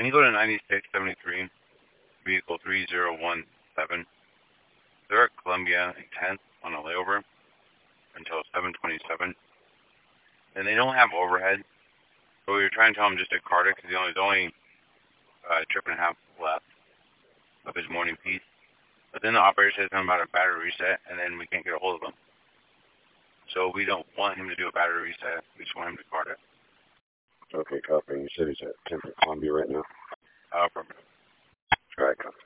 Can you go to 9673, vehicle 3017? They're at Columbia 10th on a layover until 727. And they don't have overhead. So we were trying to tell him just to cart it because there's only a trip and a half left of his morning piece. But then the operator says something about a battery reset, and then we can't get a hold of him. So we don't want him to do a battery reset. We just want him to cart it. Okay, copy. You said he's at 10th at Columbia right now? Perfect. All right, copy.